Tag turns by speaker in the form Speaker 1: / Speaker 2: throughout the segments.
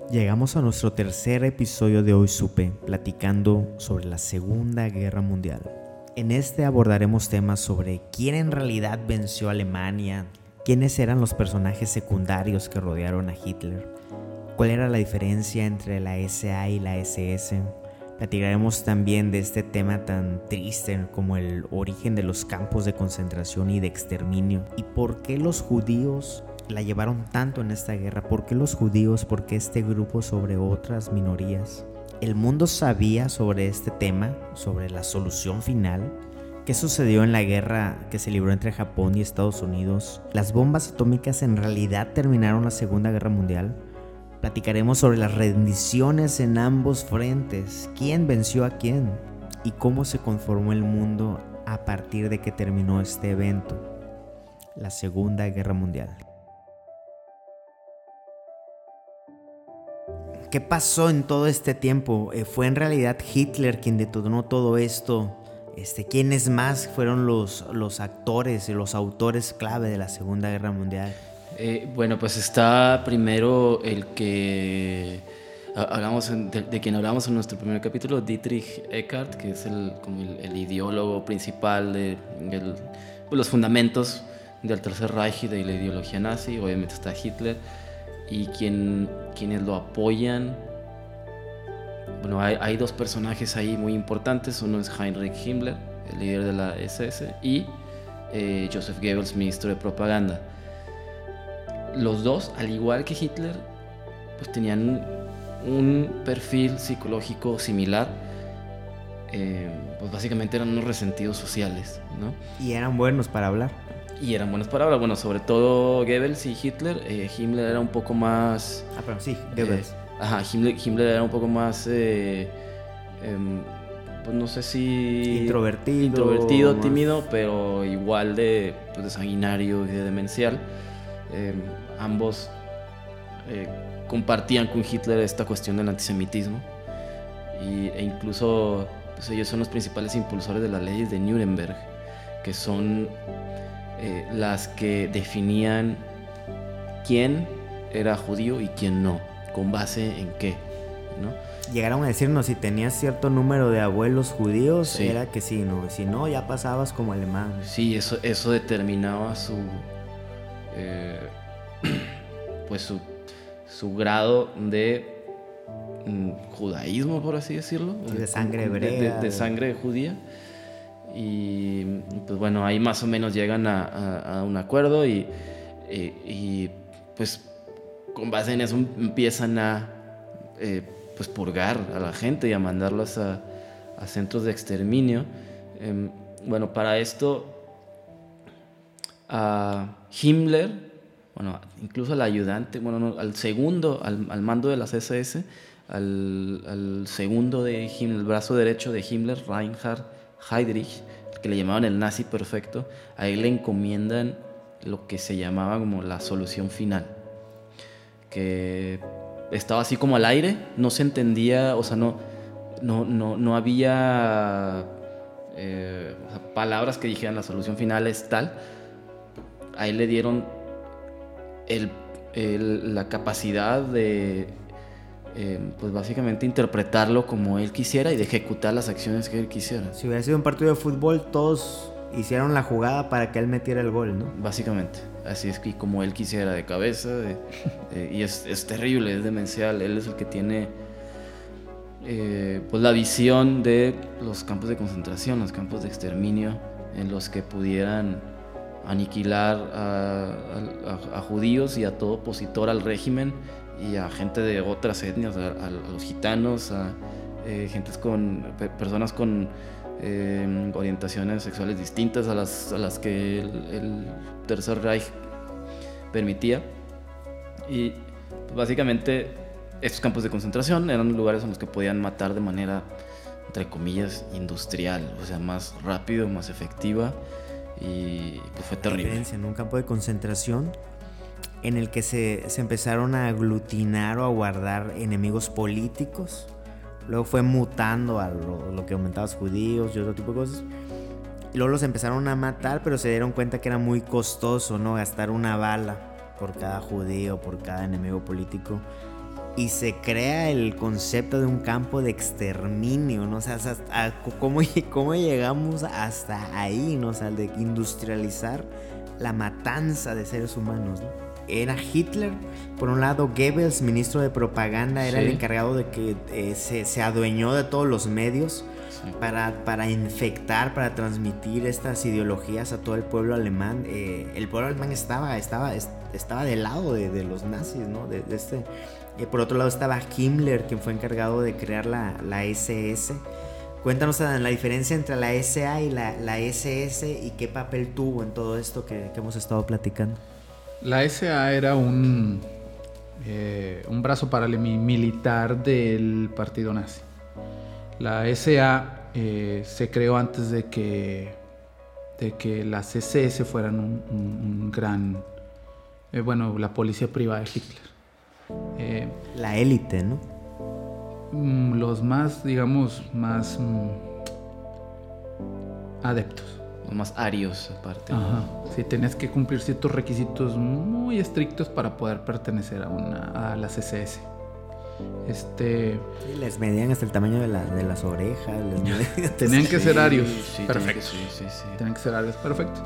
Speaker 1: Llegamos a nuestro tercer episodio de Hoy Supe, platicando sobre la Segunda Guerra Mundial. En este abordaremos temas sobre quién en realidad venció a Alemania, quiénes eran los personajes secundarios que rodearon a Hitler, cuál era la diferencia entre la SA y la SS. Platicaremos también de este tema tan triste como el origen de los campos de concentración y de exterminio y por qué los judíos la llevaron tanto en esta guerra. ¿Por qué los judíos? ¿Por qué este grupo sobre otras minorías? ¿El mundo sabía sobre este tema, sobre la solución final? ¿Qué sucedió en la guerra que se libró entre Japón y Estados Unidos? ¿Las bombas atómicas en realidad terminaron la Segunda Guerra Mundial? Platicaremos sobre las rendiciones en ambos frentes, quién venció a quién y cómo se conformó el mundo a partir de que terminó este evento, la Segunda Guerra Mundial. ¿Qué pasó en todo este tiempo? ¿Fue en realidad Hitler quien detonó todo esto? ¿Quiénes más fueron los actores y los autores clave de la Segunda Guerra Mundial?
Speaker 2: Bueno, pues está primero el que de quien hablamos en nuestro primer capítulo, Dietrich Eckart, que es el ideólogo principal de los fundamentos del Tercer Reich y de la ideología nazi. Obviamente está Hitler. Y quienes lo apoyan, bueno, hay dos personajes ahí muy importantes. Uno es Heinrich Himmler, el líder de la SS, y Joseph Goebbels, ministro de propaganda. Los dos, al igual que Hitler, pues tenían un perfil psicológico similar. Pues básicamente eran unos resentidos sociales, ¿no?
Speaker 1: Y eran buenos para hablar.
Speaker 2: Y eran buenas palabras, bueno, sobre todo Goebbels y Hitler. Himmler era un poco más...
Speaker 1: pero sí, Goebbels.
Speaker 2: Himmler era un poco más, pues no sé si... Introvertido, tímido, pero igual de sanguinario y de demencial. Ambos compartían con Hitler esta cuestión del antisemitismo. E incluso pues ellos son los principales impulsores de las leyes de Nuremberg, que son... las que definían quién era judío y quién no, con base en qué, ¿no?
Speaker 1: Llegaron a decirnos si tenías cierto número de abuelos judíos, sí. Era que sí, ¿no? Si no, ya pasabas como alemán.
Speaker 2: Sí, eso determinaba su grado de judaísmo, por así decirlo,
Speaker 1: de sangre hebrea,
Speaker 2: de sangre judía. Y pues bueno, ahí más o menos llegan a un acuerdo y pues con base en eso empiezan a pues purgar a la gente y a mandarlos a centros de exterminio. Bueno, para esto a Himmler, bueno, incluso al ayudante, bueno, no, al segundo, al mando de las SS, al segundo de Himmler, el brazo derecho de Himmler, Reinhard Heydrich, que le llamaban el nazi perfecto, a él le encomiendan lo que se llamaba como la solución final, que estaba así como al aire, no se entendía, o sea, no había palabras que dijeran la solución final es tal. A él le dieron la capacidad de pues básicamente interpretarlo como él quisiera y de ejecutar las acciones que él quisiera.
Speaker 1: Si hubiera sido un partido de fútbol, todos hicieron la jugada para que él metiera el gol, ¿no?
Speaker 2: Básicamente, así es, que como él quisiera, de cabeza, y es terrible, es demencial. Él es el que tiene pues la visión de los campos de concentración, los campos de exterminio, en los que pudieran aniquilar a judíos y a todo opositor al régimen, y a gente de otras etnias, a los gitanos, a personas con orientaciones sexuales distintas a las que el Tercer Reich permitía. Y básicamente estos campos de concentración eran lugares en los que podían matar de manera, entre comillas, industrial, o sea, más rápido, más efectiva, y pues fue terrible.
Speaker 1: En un campo de concentración en el que se empezaron a aglutinar o a guardar enemigos políticos. Luego fue mutando a lo que comentabas, judíos y otro tipo de cosas. Y luego los empezaron a matar, pero se dieron cuenta que era muy costoso, ¿no? Gastar una bala por cada judío, por cada enemigo político. y se crea el concepto de un campo de exterminio, ¿no? O sea, ¿cómo llegamos hasta ahí, ¿no? O sea, de industrializar la matanza de seres humanos, ¿no? Era Hitler, por un lado. Goebbels, ministro de propaganda, era el encargado de que se adueñó de todos los medios para infectar, para transmitir estas ideologías a todo el pueblo alemán. El pueblo alemán estaba del lado de los nazis, ¿no? Por otro lado estaba Himmler, quien fue encargado de crear la SS. Cuéntanos la diferencia entre la SA y la SS y qué papel tuvo en todo esto que hemos estado platicando.
Speaker 3: La SA era un brazo paramilitar del partido nazi. La SA se creó antes de que las SS fueran un gran... la policía privada de Hitler.
Speaker 1: La élite, ¿no?
Speaker 3: Los más, digamos, más adeptos.
Speaker 2: Los más arios, aparte.
Speaker 3: Ajá. Sí, tenías que cumplir ciertos requisitos muy estrictos para poder pertenecer a las SS.
Speaker 1: Sí, les medían hasta el tamaño de las orejas.
Speaker 3: Tenían que ser arios.
Speaker 2: Sí,
Speaker 3: perfectos.
Speaker 2: Sí.
Speaker 3: Tenían que ser arios perfectos.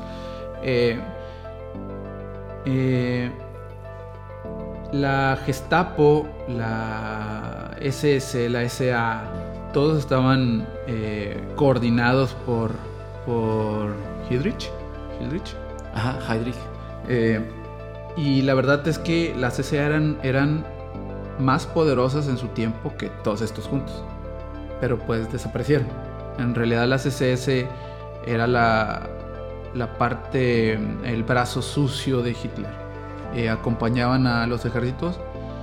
Speaker 3: La Gestapo, la SS, la SA, todos estaban coordinados por Heydrich.
Speaker 2: Ajá, Heydrich.
Speaker 3: Y la verdad es que las SA eran más poderosas en su tiempo que todos estos juntos, pero pues desaparecieron. En realidad las SS era la parte, el brazo sucio de Hitler. Acompañaban a los ejércitos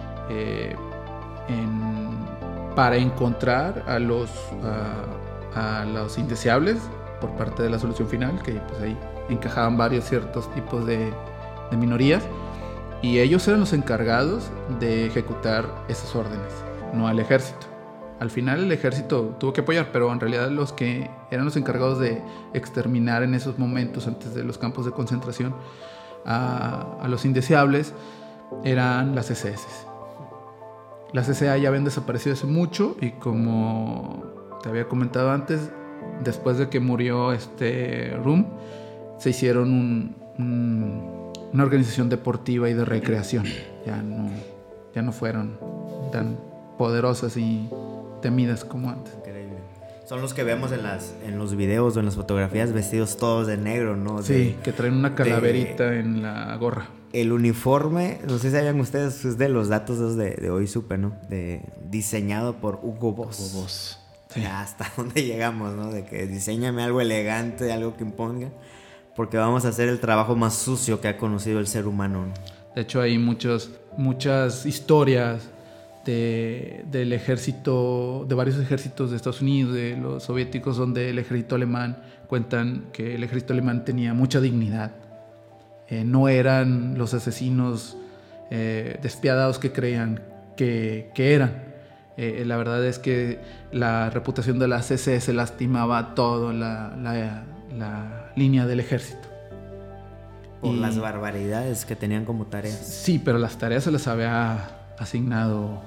Speaker 3: para encontrar a los indeseables por parte de la solución final, que pues ahí encajaban varios ciertos tipos de minorías, y ellos eran los encargados de ejecutar esas órdenes, no al ejército. Al final el ejército tuvo que apoyar, pero en realidad los que eran los encargados de exterminar en esos momentos antes de los campos de concentración a los indeseables eran las SS. Las SA ya habían desaparecido hace mucho, y como te había comentado antes, después de que murió Röhm, se hicieron una organización deportiva y de recreación. Ya no fueron tan poderosas y temidas como antes.
Speaker 1: Increíble. Son los que vemos en los videos o en las fotografías vestidos todos de negro, ¿no?
Speaker 3: Sí, que traen una calaverita en la gorra.
Speaker 1: El uniforme, no sé si saben ustedes, es de los datos de Hoy Supe, ¿no? Diseñado por Hugo Boss. Sí. Hasta dónde llegamos, ¿no? De que diséñame algo elegante, algo que imponga, porque vamos a hacer el trabajo más sucio que ha conocido el ser humano, ¿no?
Speaker 3: De hecho, hay muchas historias del ejército, de varios ejércitos de Estados Unidos, de los soviéticos, donde el ejército alemán cuentan que el ejército alemán tenía mucha dignidad. No eran los asesinos despiadados que creían que eran. La verdad es que la reputación de la SS lastimaba toda la línea del ejército.
Speaker 1: Por las barbaridades que tenían como tareas.
Speaker 3: Sí, pero las tareas se las había asignado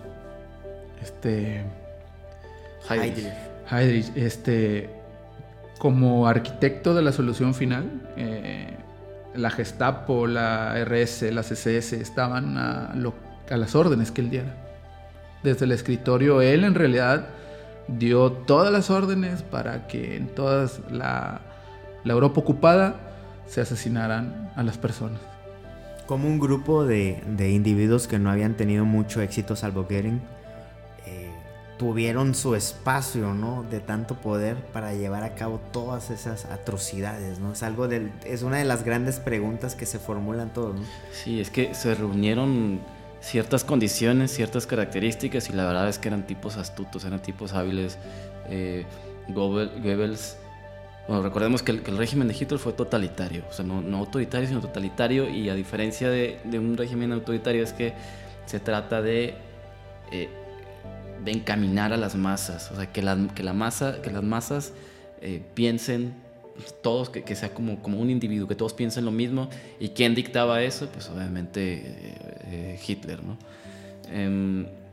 Speaker 3: Heydrich. Como arquitecto de la solución final. La Gestapo, la RS, las SS estaban a las órdenes que él diera. Desde el escritorio, él en realidad dio todas las órdenes para que en toda la Europa ocupada se asesinaran a las personas.
Speaker 1: Como un grupo de individuos que no habían tenido mucho éxito salvo Goering, tuvieron su espacio, ¿no? De tanto poder para llevar a cabo todas esas atrocidades, ¿no? Es una de las grandes preguntas que se formulan todos, ¿no?
Speaker 2: Sí, es que se reunieron ciertas condiciones, ciertas características, y la verdad es que eran tipos astutos, eran tipos hábiles. Goebbels, bueno, recordemos que el régimen de Hitler fue totalitario, o sea, no autoritario, sino totalitario, y a diferencia de un régimen autoritario es que se trata de encaminar a las masas, o sea, que las masas piensen todos, que sea como un individuo, que todos piensen lo mismo. ¿Y quién dictaba eso? Pues obviamente Hitler, ¿no?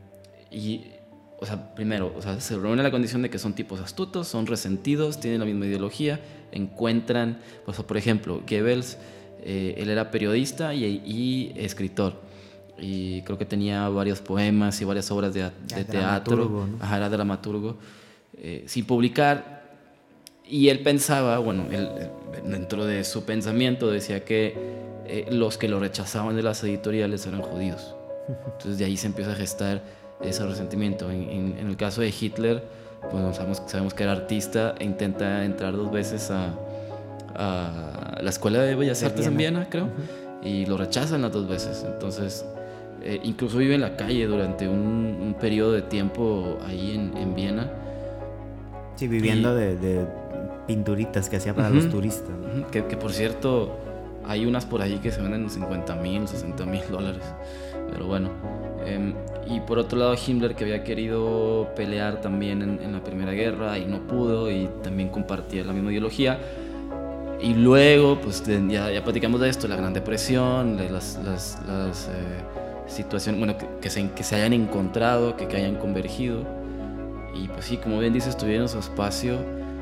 Speaker 2: Y, o sea, primero, o sea, se reúne la condición de que son tipos astutos, son resentidos, tienen la misma ideología, encuentran, o sea, por ejemplo, Goebbels, él era periodista y escritor. Y creo que tenía varios poemas y varias obras de teatro.
Speaker 1: ¿No?
Speaker 2: Ajá, era dramaturgo. Sin publicar. Y él pensaba, bueno, él, dentro de su pensamiento decía que los que lo rechazaban de las editoriales eran judíos. Entonces de ahí se empieza a gestar ese resentimiento. En el caso de Hitler, bueno, sabemos que era artista e intenta entrar 2 veces a la Escuela de Bellas Artes en Viena, creo, y lo rechazan las 2 veces. Entonces, incluso vive en la calle durante un periodo de tiempo ahí en Viena.
Speaker 1: Sí, viviendo de pinturitas que hacía para los turistas, ¿no?
Speaker 2: Que por cierto, hay unas por ahí que se venden en $50,000, $60,000. Pero bueno. Y por otro lado, Himmler, que había querido pelear también en la Primera Guerra y no pudo, y también compartía la misma ideología. Y luego, pues ya platicamos de esto, la Gran Depresión, de las situaciones, bueno, que se hayan encontrado, que hayan convergido. Y pues sí, como bien dices, tuvieron su espacio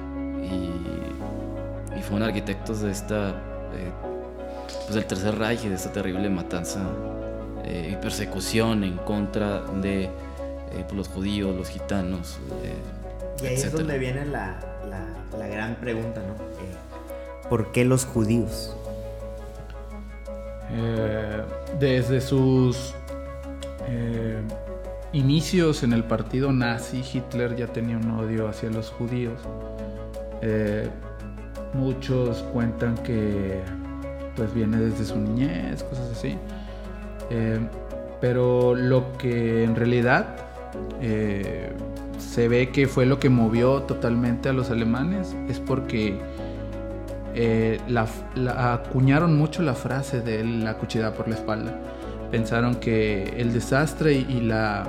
Speaker 2: y fueron arquitectos de pues del Tercer Reich y de esta terrible matanza y persecución en contra de pues los judíos, los gitanos,
Speaker 1: y ahí es donde viene la gran pregunta, ¿no? ¿Por qué los judíos?
Speaker 3: Desde sus inicios en el partido nazi, Hitler ya tenía un odio hacia los judíos. Muchos cuentan que pues viene desde su niñez, cosas así. Pero lo que en realidad se ve que fue lo que movió totalmente a los alemanes es porque acuñaron mucho la frase de la cuchillada por la espalda. Pensaron que el desastre y la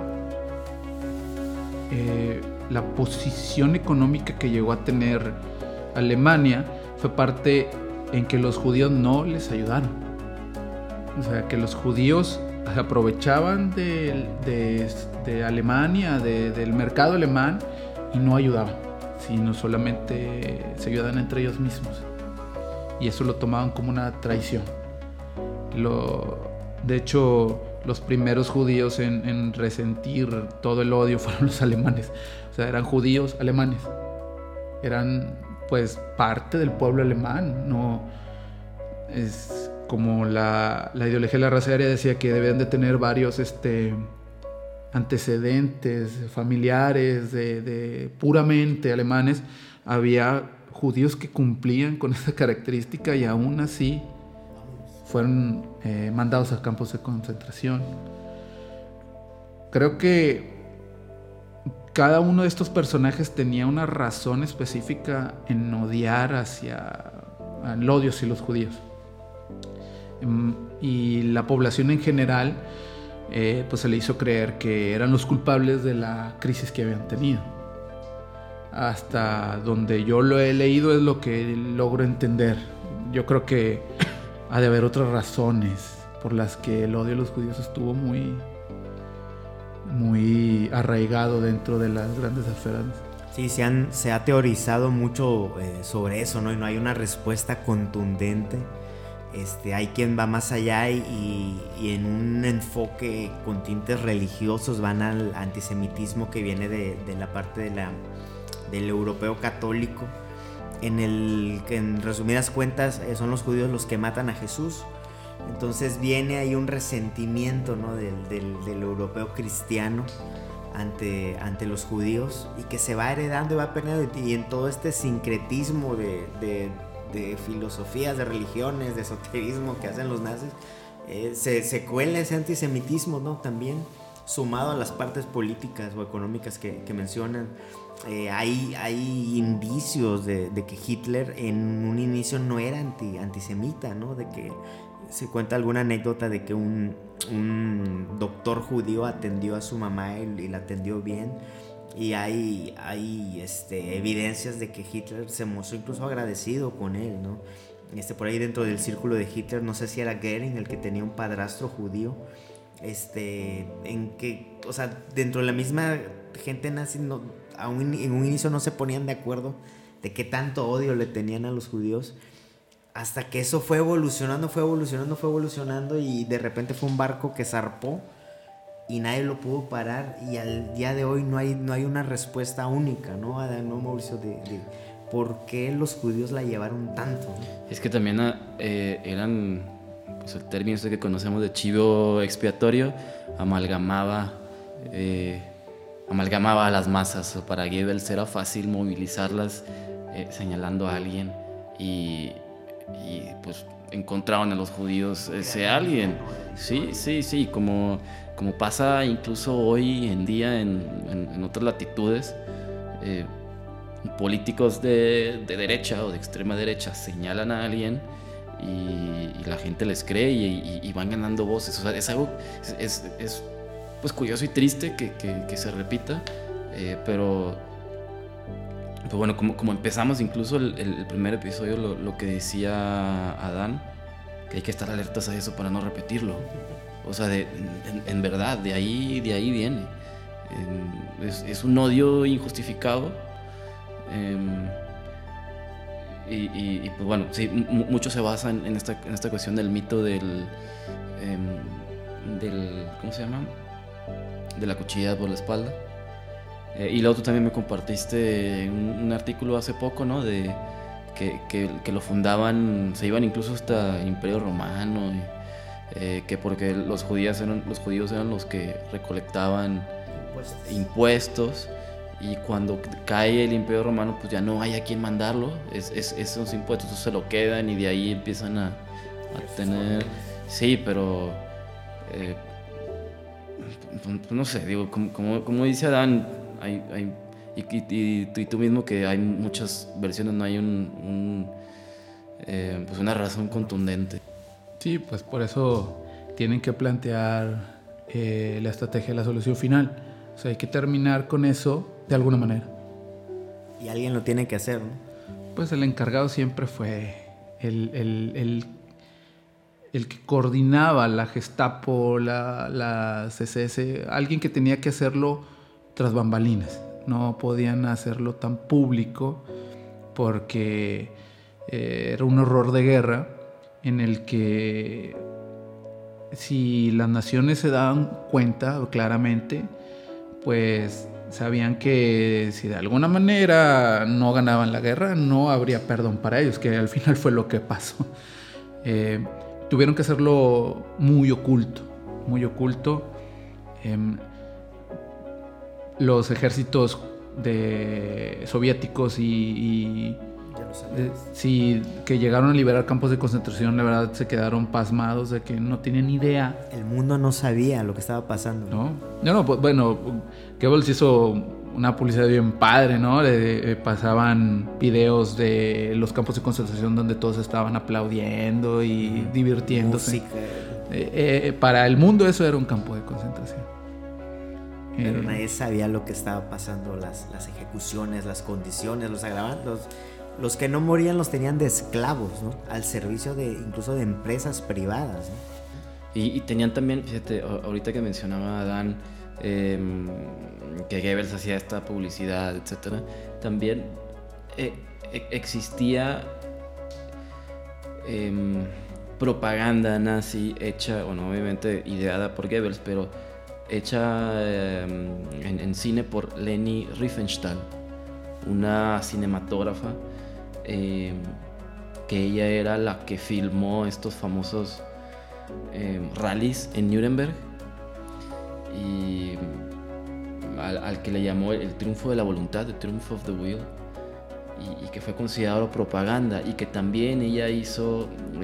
Speaker 3: posición económica que llegó a tener Alemania fue parte en que los judíos no les ayudaron. O sea, que los judíos aprovechaban de Alemania, del mercado alemán, y no ayudaban, sino solamente se ayudaban entre ellos mismos. Y eso lo tomaban como una traición. De hecho, los primeros judíos en resentir todo el odio fueron los alemanes. O sea, eran judíos alemanes. Eran pues parte del pueblo alemán. No es como la ideología de la raza aria decía que debían de tener varios antecedentes familiares de puramente alemanes. Había judíos que cumplían con esa característica y aún así fueron mandados a campos de concentración. Creo que cada uno de estos personajes tenía una razón específica en odiar al odio hacia los judíos. Y la población en general pues se le hizo creer que eran los culpables de la crisis que habían tenido. Hasta donde yo lo he leído es lo que logro entender. Yo creo que ha de haber otras razones por las que el odio a los judíos estuvo muy, muy arraigado dentro de las grandes esferas.
Speaker 1: Sí, se ha teorizado mucho sobre eso, ¿no? Y no hay una respuesta contundente. Hay quien va más allá y en un enfoque con tintes religiosos van al antisemitismo que viene de la parte del europeo católico, en el que en resumidas cuentas son los judíos los que matan a Jesús. Entonces viene ahí un resentimiento, ¿no? del europeo cristiano ante los judíos, y que se va heredando y va perdiendo, y en todo este sincretismo de filosofías, de religiones, de esoterismo que hacen los nazis, se cuela ese antisemitismo, ¿no? También sumado a las partes políticas o económicas que mencionan. Hay indicios de que Hitler en un inicio no era antisemita, ¿no? De que se cuenta alguna anécdota de que un doctor judío atendió a su mamá y la atendió bien. Y hay evidencias de que Hitler se mostró incluso agradecido con él, ¿no? Por ahí dentro del círculo de Hitler, no sé si era Goering el que tenía un padrastro judío, en que, o sea, dentro de la misma gente nazi en un inicio no se ponían de acuerdo de qué tanto odio le tenían a los judíos, hasta que eso fue evolucionando y de repente fue un barco que zarpó y nadie lo pudo parar, y al día de hoy no hay una respuesta única, ¿no, Mauricio, de por qué los judíos la llevaron tanto, ¿no? Es
Speaker 2: que también eran, pues el término que conocemos de chivo expiatorio, amalgamaba a las masas. Para Goebbels era fácil movilizarlas señalando a alguien, y pues encontraron a los judíos ese alguien. Sí, como pasa incluso hoy en día en otras latitudes. Políticos de derecha o de extrema derecha señalan a alguien y la gente les cree y van ganando voces. O sea, es algo es pues curioso y triste que se repita, pero bueno, como empezamos incluso el primer episodio, lo que decía Adán, que hay que estar alertas a eso para no repetirlo. O sea, en verdad, de ahí viene. Es un odio injustificado. Y pues bueno, sí, mucho se basa en esta cuestión del mito del ¿cómo se llama? De la cuchillada por la espalda. Y luego tú también me compartiste un artículo hace poco, ¿no? De que lo fundaban, se iban incluso hasta el Imperio Romano, que porque los judíos eran los que recolectaban impuestos. Y cuando cae el Imperio Romano, pues ya no hay a quien mandarlo. Esos impuestos se lo quedan y de ahí empiezan a tener... Sí, pero... pues no sé, digo, como dice Adán, y tú mismo, que hay muchas versiones, no hay pues una razón contundente.
Speaker 3: Sí, pues por eso tienen que plantear la estrategia de la solución final. O sea, hay que terminar con eso de alguna manera.
Speaker 1: Y alguien lo tiene que hacer, ¿no?
Speaker 3: Pues el encargado siempre fue el que coordinaba la Gestapo, la SS, alguien que tenía que hacerlo tras bambalinas. No podían hacerlo tan público porque era un horror de guerra en el que, si las naciones se daban cuenta claramente, pues sabían que si de alguna manera no ganaban la guerra, no habría perdón para ellos, que al final fue lo que pasó. Tuvieron que hacerlo muy oculto. Los ejércitos soviéticos sí, que llegaron a liberar campos de concentración, la verdad se quedaron pasmados de que no tenían idea.
Speaker 1: El mundo no sabía lo que estaba pasando.
Speaker 3: No, pues bueno, Goebbels hizo una publicidad bien padre, ¿no? Pasaban videos de los campos de concentración donde todos estaban aplaudiendo y divirtiéndose. Para el mundo eso era un campo de concentración.
Speaker 1: Pero nadie sabía lo que estaba pasando, las ejecuciones, las condiciones, los agravantes. Los que no morían los tenían de esclavos, ¿no? Al servicio incluso de empresas privadas, ¿no?
Speaker 2: Y tenían también, fíjate, ahorita que mencionaba Adán, que Goebbels hacía esta publicidad, etcétera, también existía propaganda nazi hecha, bueno, obviamente ideada por Goebbels, pero hecha en cine por Leni Riefenstahl, una cinematógrafa, que ella era la que filmó estos famosos rallies en Nuremberg, y al que le llamó el triunfo de la voluntad, the triumph of the will, y que fue considerado propaganda, y que también ella hizo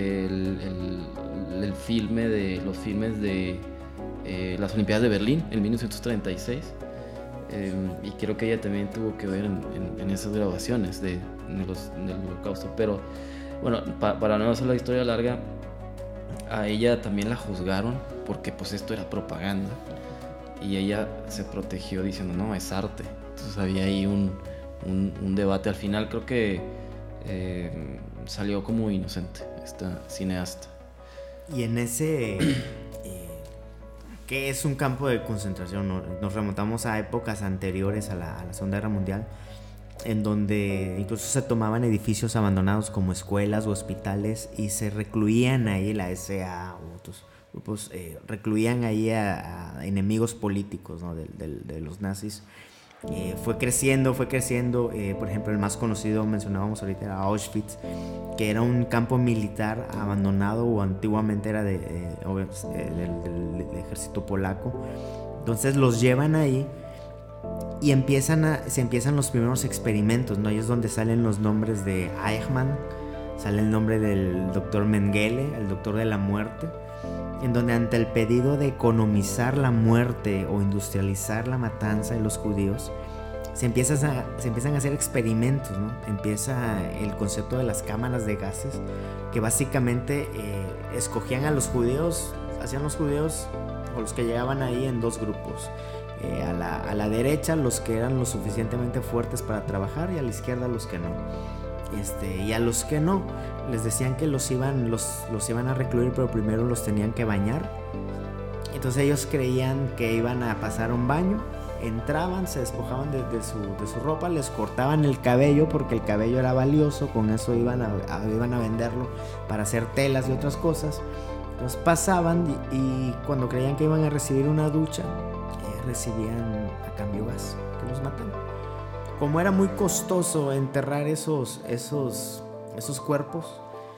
Speaker 2: los filmes de las Olimpiadas de Berlín en 1936, y creo que ella también tuvo que ver en esas grabaciones del Holocausto. Pero bueno, para no hacer la historia larga, a ella también la juzgaron porque pues esto era propaganda, y ella se protegió diciendo no, es arte. Entonces había ahí un debate. Al final creo que salió como inocente esta cineasta.
Speaker 1: Y en ese ¿qué es un campo de concentración? Nos remontamos a épocas anteriores a la Segunda Guerra Mundial, en donde incluso se tomaban edificios abandonados como escuelas o hospitales y se recluían ahí, la SA u otros grupos, recluían ahí a enemigos políticos, ¿no? de los nazis. Fue creciendo, por ejemplo el más conocido, mencionábamos ahorita, era Auschwitz, que era un campo militar abandonado, o antiguamente era del ejército polaco. Entonces los llevan ahí y se empiezan los primeros experimentos, ¿no? Ahí es donde salen los nombres de Eichmann, sale el nombre del doctor Mengele, el doctor de la muerte, en donde ante el pedido de economizar la muerte o industrializar la matanza de los judíos, se empiezan a hacer experimentos, ¿no? Empieza el concepto de las cámaras de gases, que básicamente escogían a los judíos, hacían los judíos o los que llegaban ahí en dos grupos. A la derecha los que eran lo suficientemente fuertes para trabajar, y a la izquierda los que no. Y a los que no les decían que los iban a recluir, pero primero los tenían que bañar. Entonces ellos creían que iban a pasar un baño, entraban, se despojaban de su ropa, les cortaban el cabello porque el cabello era valioso, con eso iban a venderlo para hacer telas y otras cosas. Entonces pasaban y cuando creían que iban a recibir una ducha, recibían a cambio gas, que los mataban. Como era muy costoso enterrar esos cuerpos,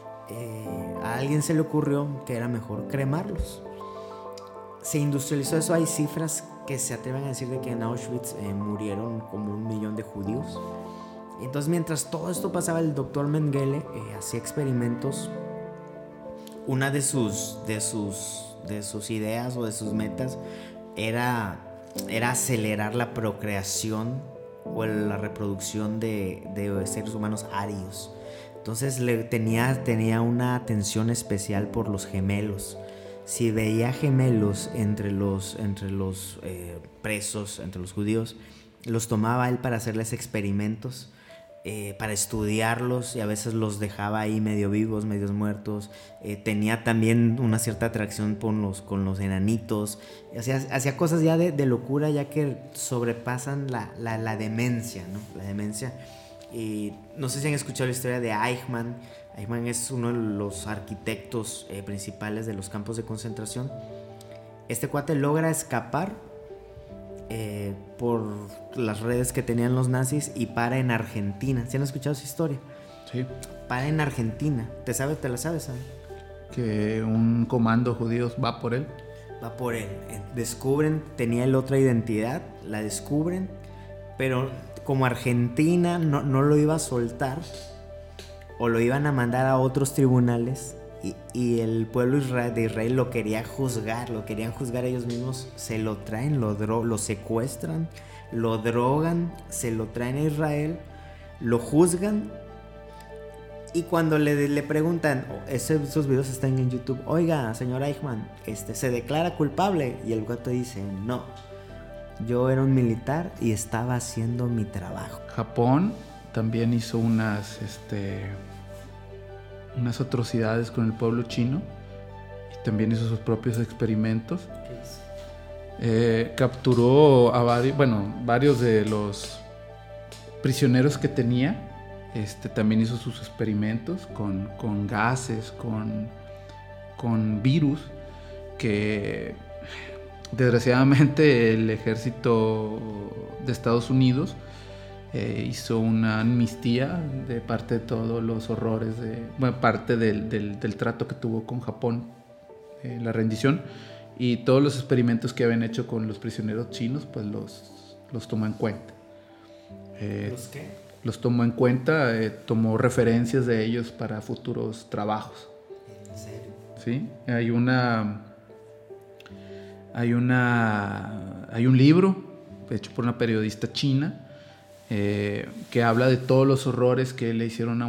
Speaker 1: a alguien se le ocurrió que era mejor cremarlos. Se industrializó eso. Hay cifras que se atreven a decir de que en Auschwitz murieron como 1 millón de judíos. Entonces, mientras todo esto pasaba, el doctor Mengele hacía experimentos. Una de sus ideas o de sus metas era acelerar la procreación o la reproducción de seres humanos arios. Entonces tenía una atención especial por los gemelos. Si veía gemelos entre los presos, entre los judíos, los tomaba él para hacerles experimentos, para estudiarlos, y a veces los dejaba ahí medio vivos, medio muertos. Tenía también una cierta atracción con los enanitos. Hacía cosas ya de locura, ya que sobrepasan la demencia, ¿no? La demencia. Y no sé si han escuchado la historia de Eichmann. Eichmann es uno de los arquitectos principales de los campos de concentración. Este cuate logra escapar por las redes que tenían los nazis y para en Argentina. ¿Sí han escuchado esa historia?
Speaker 3: Sí.
Speaker 1: Para en Argentina. ¿Te la sabes, ¿sabes?
Speaker 3: Que un comando judío va por él.
Speaker 1: Va por él. Descubren, tenía él otra identidad, la descubren, pero como Argentina no lo iba a soltar, o lo iban a mandar a otros tribunales, y el pueblo de Israel lo querían juzgar ellos mismos. Se lo traen, lo secuestran, lo drogan, se lo traen a Israel, lo juzgan, y cuando le preguntan, esos videos están en YouTube, oiga, señor Eichmann, ¿se declara culpable? Y el gato dice, no, yo era un militar y estaba haciendo mi trabajo.
Speaker 3: Japón también hizo unas atrocidades con el pueblo chino, y también hizo sus propios experimentos. Capturó a varios de los prisioneros que tenía. También hizo sus experimentos con gases, con virus, que desgraciadamente el ejército de Estados Unidos hizo una amnistía de parte de todos los horrores, parte del trato que tuvo con Japón, la rendición, y todos los experimentos que habían hecho con los prisioneros chinos, pues los tomó en cuenta.
Speaker 1: ¿Los qué?
Speaker 3: Los tomó en cuenta, tomó referencias de ellos para futuros trabajos.
Speaker 1: ¿En serio?
Speaker 3: Sí, hay un libro hecho por una periodista china que habla de todos los horrores que le hicieron a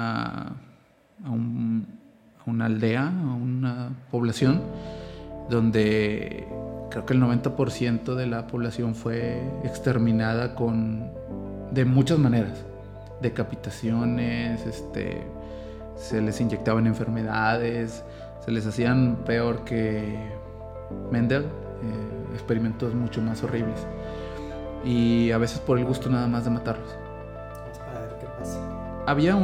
Speaker 3: una aldea, a una población, donde creo que el 90% de la población fue exterminada de muchas maneras. Decapitaciones, se les inyectaban enfermedades, se les hacían peor que Mendel, experimentos mucho más horribles. Y a veces por el gusto nada más de matarlos.
Speaker 1: Para ver qué pasa.
Speaker 3: Había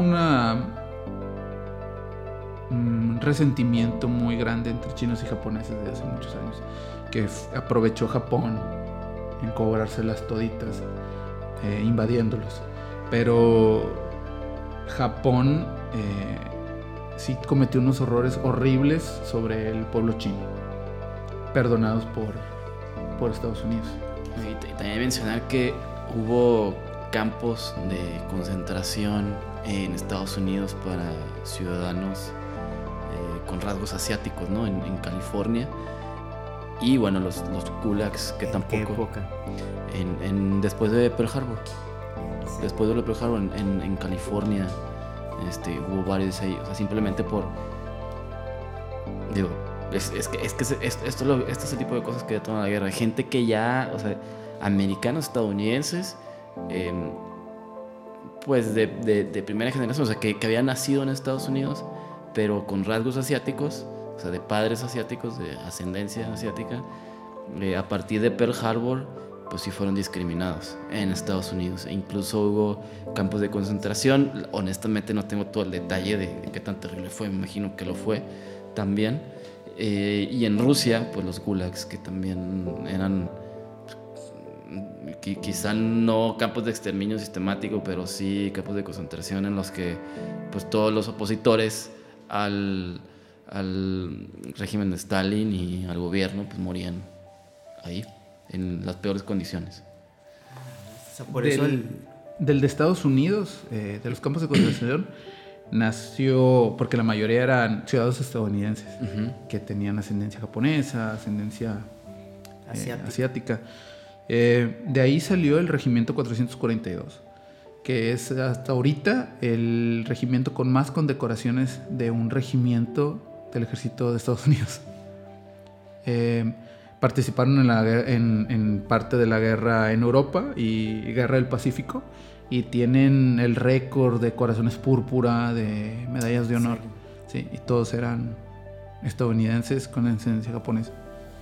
Speaker 3: un resentimiento muy grande entre chinos y japoneses desde hace muchos años, que aprovechó Japón en cobrárselas toditas, invadiéndolos. Pero Japón sí cometió unos horrores horribles sobre el pueblo chino, perdonados por Estados Unidos.
Speaker 2: Y también mencionar que hubo campos de concentración en Estados Unidos para ciudadanos con rasgos asiáticos, ¿no? En California. Y bueno, los gulags, que tampoco...
Speaker 1: ¿En qué época?
Speaker 2: Después de Pearl Harbor.
Speaker 1: Sí.
Speaker 2: Después de Pearl Harbor en California, hubo varios ahí. O sea, simplemente por... Digo, esto es el tipo de cosas que detonan la guerra. Hay gente que ya, o sea, americanos, estadounidenses, pues de primera generación, o sea, que habían nacido en Estados Unidos, pero con rasgos asiáticos, o sea, de padres asiáticos, de ascendencia asiática, a partir de Pearl Harbor, pues sí fueron discriminados en Estados Unidos. E incluso hubo campos de concentración. Honestamente no tengo todo el detalle de qué tan terrible fue, me imagino que lo fue también. Y en Rusia, pues los gulags, que también eran quizá no campos de exterminio sistemático, pero sí campos de concentración en los que pues todos los opositores al régimen de Stalin y al gobierno pues morían ahí en las peores condiciones.
Speaker 1: O sea, por eso
Speaker 3: del de Estados Unidos, de los campos de concentración, nació porque la mayoría eran ciudadanos estadounidenses, que tenían ascendencia japonesa, ascendencia asiática. De ahí salió el regimiento 442, que es hasta ahorita el regimiento con más condecoraciones de un regimiento del ejército de Estados Unidos. Participaron en parte de la guerra en Europa y guerra del Pacífico, y tienen el récord de corazones púrpura, de medallas de honor. Sí, y todos eran estadounidenses con ascendencia japonesa.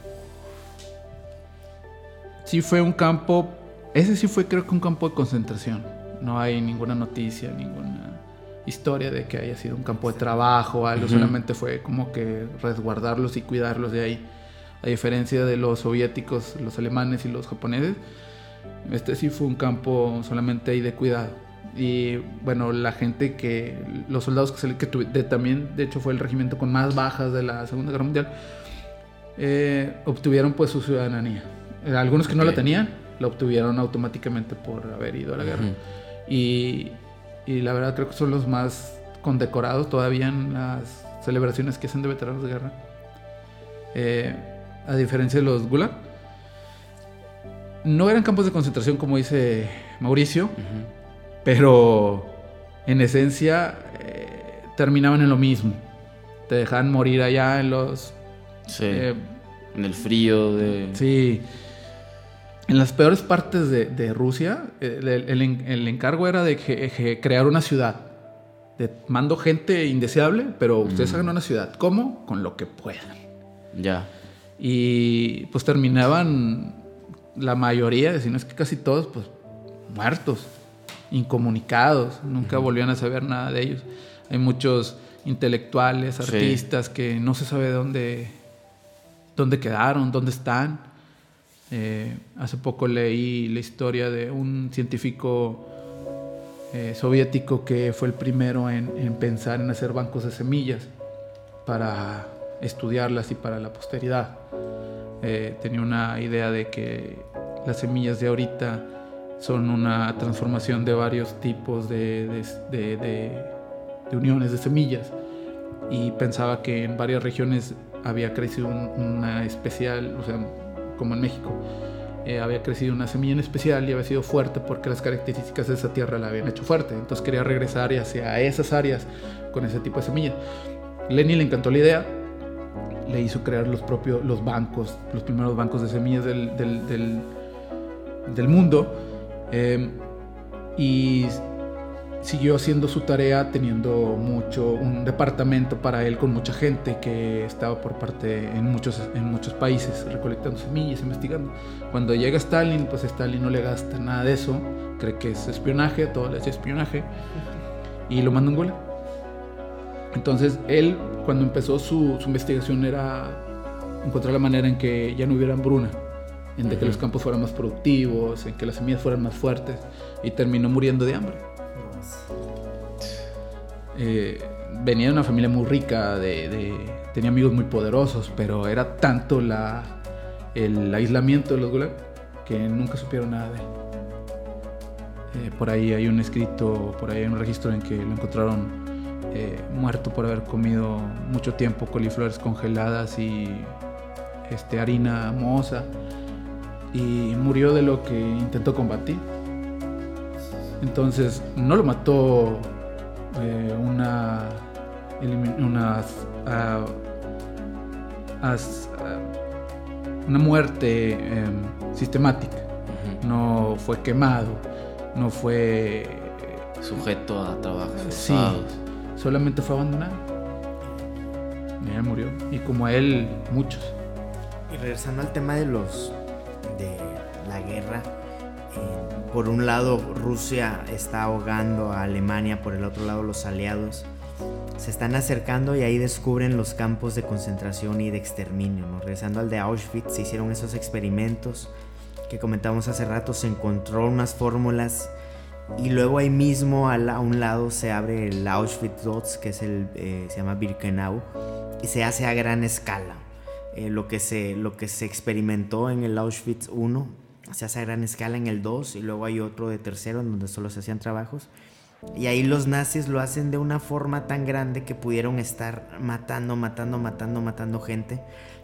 Speaker 3: Sí fue un campo, ese sí fue creo que un campo de concentración. No hay ninguna noticia, ninguna historia de que haya sido un campo de trabajo o algo. Solamente fue como que resguardarlos y cuidarlos de ahí. A diferencia de los soviéticos, los alemanes y los japoneses, este sí fue un campo solamente ahí de cuidado. Y bueno, la gente los soldados también, de hecho fue el regimiento con más bajas de la Segunda Guerra Mundial, obtuvieron pues su ciudadanía. Algunos que no la tenían, la obtuvieron automáticamente por haber ido a la guerra. Y la verdad creo que son los más condecorados todavía en las celebraciones que hacen de veteranos de guerra. A diferencia de los gulag, no eran campos de concentración como dice Mauricio, pero en esencia terminaban en lo mismo. Te dejaban morir allá en los...
Speaker 2: Sí, en el frío de...
Speaker 3: Sí. En las peores partes de Rusia, el encargo era de crear una ciudad. Mando gente indeseable, pero ustedes hagan una ciudad. ¿Cómo? Con lo que puedan.
Speaker 2: Ya.
Speaker 3: Y pues terminaban la mayoría, si no es que casi todos, pues muertos, incomunicados. Nunca volvían a saber nada de ellos. Hay muchos intelectuales, artistas que no se sabe dónde quedaron, dónde están. Hace poco leí la historia de un científico soviético que fue el primero en pensar en hacer bancos de semillas para estudiarlas y para la posteridad. Tenía una idea de que las semillas de ahorita son una transformación de varios tipos de uniones de semillas, y pensaba que en varias regiones había crecido una especial, o sea, como en México, había crecido una semilla en especial y había sido fuerte porque las características de esa tierra la habían hecho fuerte. Entonces quería regresar hacia esas áreas con ese tipo de semillas. Lenin le encantó la idea, le hizo crear los bancos, los primeros bancos de semillas del mundo, y siguió haciendo su tarea, teniendo un departamento para él con mucha gente que estaba en muchos países recolectando semillas, investigando. Cuando llega Stalin, pues Stalin no le gasta nada de eso, cree que es espionaje, todo le hace espionaje, y lo manda a Angola. Entonces él, cuando empezó su investigación, era encontrar la manera en que ya no hubiera hambruna, en que los campos fueran más productivos, en que las semillas fueran más fuertes, y terminó muriendo de hambre. Venía de una familia muy rica, tenía amigos muy poderosos, pero era tanto el aislamiento de los Gulag que nunca supieron nada de él. Por ahí hay un escrito, por ahí hay un registro en que lo encontraron muerto por haber comido mucho tiempo coliflores congeladas y harina mohosa, y murió de lo que intentó combatir. Entonces no lo mató una muerte sistemática. No fue quemado, no fue
Speaker 2: sujeto a trabajos
Speaker 3: forzados. Sí, solamente fue abandonado. Y él murió. Y como a él, muchos.
Speaker 1: Y regresando al tema de la guerra, por un lado Rusia está ahogando a Alemania, por el otro lado los aliados se están acercando y ahí descubren los campos de concentración y de exterminio, ¿no? Regresando al de Auschwitz, se hicieron esos experimentos que comentábamos hace rato, se encontró unas fórmulas, y luego ahí mismo a un lado se abre el Auschwitz II, que es se llama Birkenau, y se hace a gran escala. Lo que se experimentó en el Auschwitz I se hace a gran escala en el 2, y luego hay otro de tercero en donde solo se hacían trabajos, y ahí los nazis lo hacen de una forma tan grande que pudieron estar matando gente.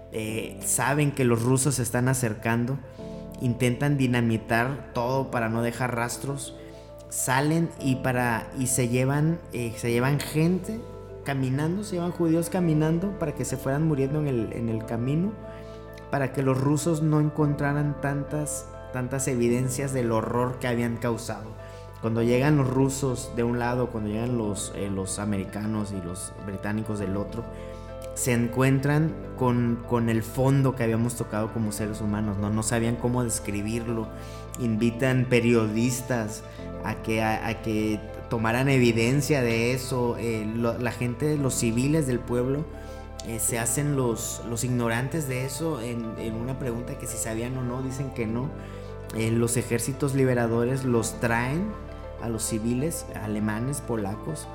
Speaker 1: Saben que los rusos se están acercando, intentan dinamitar todo para no dejar rastros, salen y se llevan gente caminando, se llevan judíos caminando para que se fueran muriendo en el camino, para que los rusos no encontraran tantas evidencias del horror que habían causado. Cuando llegan los rusos de un lado, cuando llegan los americanos y los británicos del otro, se encuentran con el fondo que habíamos tocado como seres humanos, no sabían cómo describirlo. Invitan periodistas a que tomaran evidencia de eso. La gente, los civiles del pueblo, se hacen los ignorantes de eso en una pregunta que si sabían o no, dicen que no. Los ejércitos liberadores los traen a los civiles alemanes, polacos,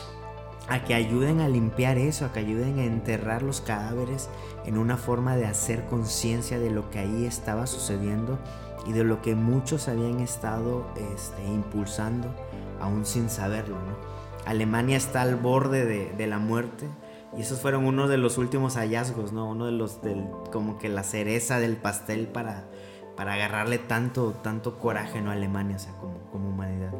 Speaker 1: a que ayuden a limpiar eso, a que ayuden a enterrar los cadáveres, en una forma de hacer conciencia de lo que ahí estaba sucediendo y de lo que muchos habían estado impulsando aún sin saberlo, ¿no? Alemania está al borde de la muerte, y esos fueron uno de los últimos hallazgos, ¿no? Uno de como que la cereza del pastel para agarrarle tanto coraje, ¿no? A Alemania, o sea, como humanidad.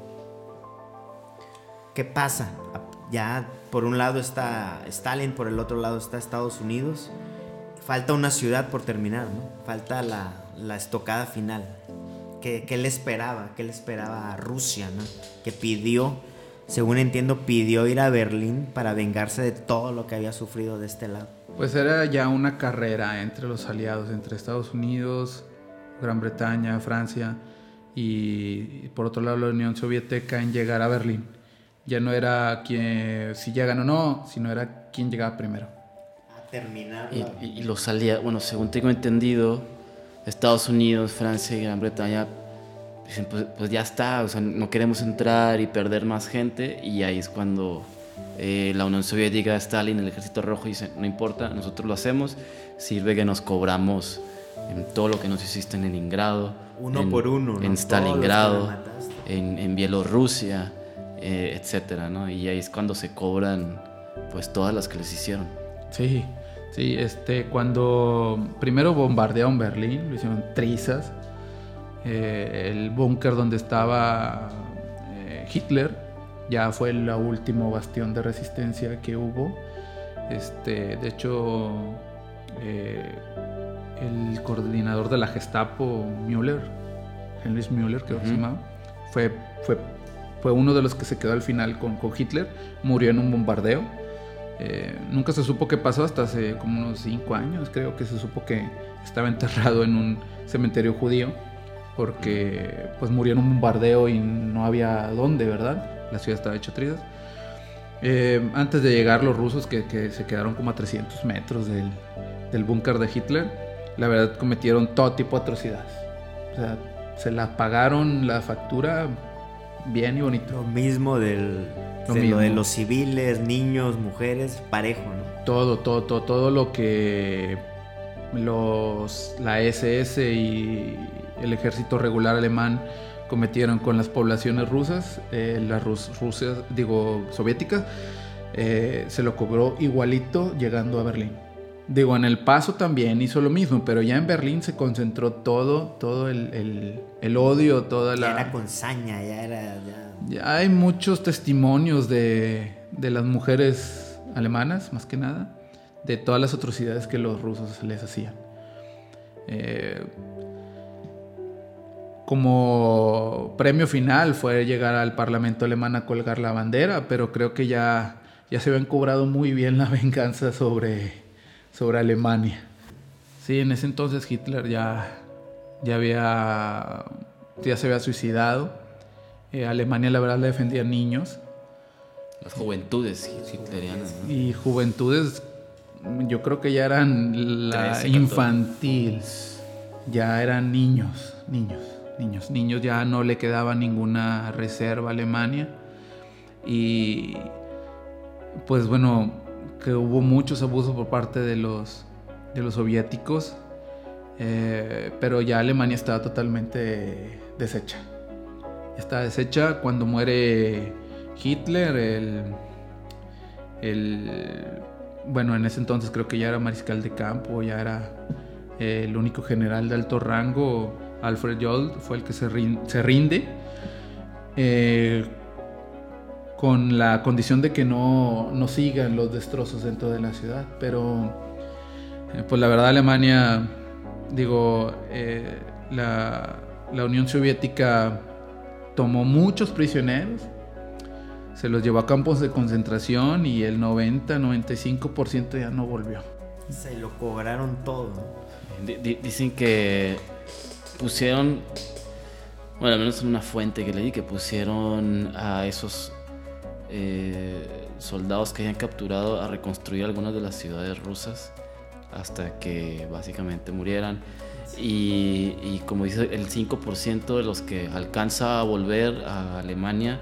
Speaker 1: ¿Qué pasa? Ya por un lado está Stalin, por el otro lado está Estados Unidos. Falta una ciudad por terminar, ¿no? Falta la estocada final. ¿Qué le esperaba? ¿Qué le esperaba a Rusia, ¿no? Que según entiendo, pidió ir a Berlín para vengarse de todo lo que había sufrido de este lado.
Speaker 3: Pues era ya una carrera entre los aliados, entre Estados Unidos, Gran Bretaña, Francia y por otro lado la Unión Soviética en llegar a Berlín. Ya no era si llegan o no, sino era quién llegaba primero.
Speaker 1: A terminar.
Speaker 2: Y los aliados, bueno, según tengo entendido, Estados Unidos, Francia y Gran Bretaña dicen, pues ya está, o sea, no queremos entrar y perder más gente, y ahí es cuando la Unión Soviética, Stalin, el Ejército Rojo dice, no importa, nosotros lo hacemos, sirve que nos cobramos en todo lo que nos hiciste en Leningrado,
Speaker 1: por uno, ¿no?
Speaker 2: En Stalingrado, en Bielorrusia, etcétera, ¿no? Y ahí es cuando se cobran pues todas las que les hicieron.
Speaker 3: Sí, cuando primero bombardearon Berlín, lo hicieron trizas. El búnker donde estaba Hitler ya fue el último bastión de resistencia que hubo. De hecho, el coordinador de la Gestapo, Heinrich Müller, creo que se llamaba, fue fue uno de los que se quedó al final con Hitler, murió en un bombardeo. Nunca se supo qué pasó hasta hace como unos 5 años, creo que se supo que estaba enterrado en un cementerio judío, porque pues murió en un bombardeo y no había dónde, ¿verdad? La ciudad estaba hecha trizas. Antes de llegar los rusos, que se quedaron como a 300 metros del búnker de Hitler, la verdad cometieron todo tipo de atrocidades. O sea, se la pagaron la factura bien y bonito.
Speaker 1: Lo mismo de los civiles, niños, mujeres, parejo, ¿no?
Speaker 3: Todo lo que la SS y el ejército regular alemán cometieron con las poblaciones rusas, soviéticas, se lo cobró igualito llegando a Berlín. En El Paso también hizo lo mismo, pero ya en Berlín se concentró todo el odio, toda la...
Speaker 1: Ya era con saña,
Speaker 3: Ya hay muchos testimonios de las mujeres alemanas, más que nada, de todas las atrocidades que los rusos les hacían. Como premio final fue llegar al Parlamento alemán a colgar la bandera, pero creo que ya se habían cobrado muy bien la venganza sobre Alemania. Sí, en ese entonces Hitler ya se había suicidado. Alemania, la verdad, le defendía niños.
Speaker 2: Las juventudes hitlerianas, ¿no?
Speaker 3: Y juventudes, yo creo que ya eran infantil. Ya eran niños. Ya no le quedaba ninguna reserva a Alemania. Y pues bueno, que hubo muchos abusos por parte de los soviéticos, pero ya Alemania estaba totalmente deshecha. Está deshecha cuando muere Hitler. Bueno, en ese entonces creo que ya era mariscal de campo, ya era el único general de alto rango. Alfred Jolt fue el que se rinde, con la condición de que no sigan los destrozos dentro de la ciudad. Pero pues la verdad, Alemania, la Unión Soviética tomó muchos prisioneros, se los llevó a campos de concentración y el 90-95% ya no volvió.
Speaker 1: Se lo cobraron todo.
Speaker 2: Dicen que pusieron, bueno, al menos en una fuente que leí, que pusieron a esos soldados que hayan capturado a reconstruir algunas de las ciudades rusas hasta que básicamente murieran. Y como dice, el 5% de los que alcanza a volver a Alemania,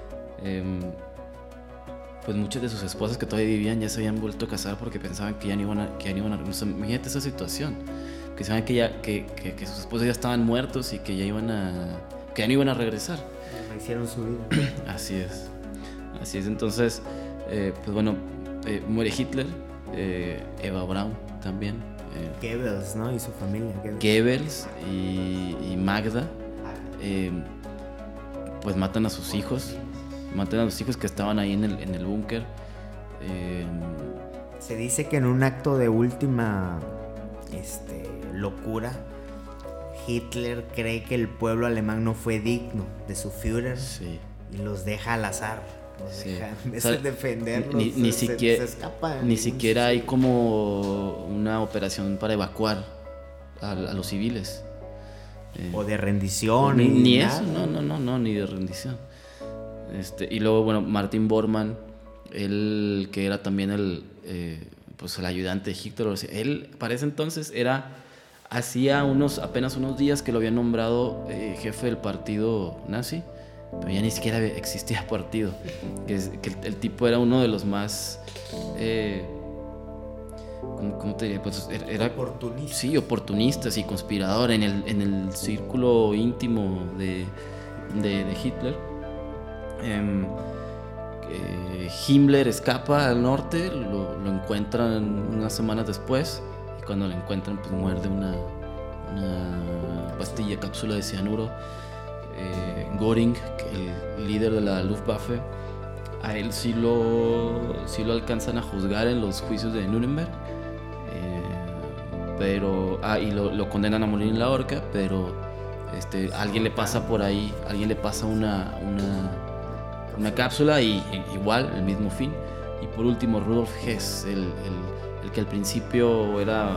Speaker 2: pues muchas de sus esposas que todavía vivían ya se habían vuelto a casar porque pensaban que ya no iban a imagínate esa situación, que saben que sus esposos ya estaban muertos y que ya no iban a regresar.
Speaker 1: Hicieron su vida.
Speaker 2: Así es. Entonces, pues bueno, muere Hitler, Eva Braun también,
Speaker 1: Goebbels, ¿no? Y su familia.
Speaker 2: Goebbels y Magda, pues matan a sus hijos que estaban ahí en el búnker.
Speaker 1: Se dice que en un acto de última locura, Hitler cree que el pueblo alemán no fue digno de su Führer.
Speaker 2: Sí.
Speaker 1: Y los deja al azar. En vez de defenderlos,
Speaker 2: ni
Speaker 1: se escapan.
Speaker 2: Ni siquiera hay como una operación para evacuar a los civiles.
Speaker 1: O de rendición.
Speaker 2: Ni eso, no, ni de rendición. Y luego, bueno, Martin Bormann, él que era también el ayudante de Hitler, él para ese entonces hacía apenas unos días que lo habían nombrado jefe del partido nazi, pero ya ni siquiera existía partido. Que el tipo era uno de los más, ¿cómo te diría? Pues era
Speaker 1: oportunista.
Speaker 2: Sí, oportunistas y conspirador en el círculo íntimo de Hitler. Himmler escapa al norte, lo encuentran unas semanas después, y cuando lo encuentran pues muerde una pastilla, cápsula de cianuro. Göring, el líder de la Luftwaffe, a él sí lo alcanzan a juzgar en los juicios de Nuremberg, y lo condenan a morir en la horca, pero alguien le pasa por ahí, alguien le pasa una cápsula y igual, el mismo fin. Y por último, Rudolf Hess, el que al principio era